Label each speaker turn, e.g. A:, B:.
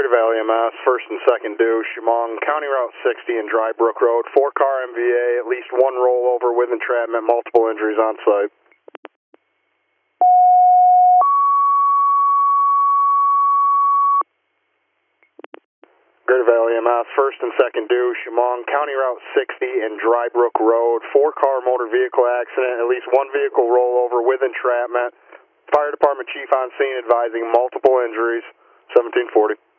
A: Greater Valley EMS, first and second due, Chemung, County Route 60 and Dry Brook Road, 4-car MVA, at least one rollover with entrapment, multiple injuries on site. Greater Valley EMS, first and second due, Chemung, County Route 60 and Dry Brook Road, 4-car motor vehicle accident, at least one vehicle rollover with entrapment. Fire Department Chief on scene advising multiple injuries, 1740.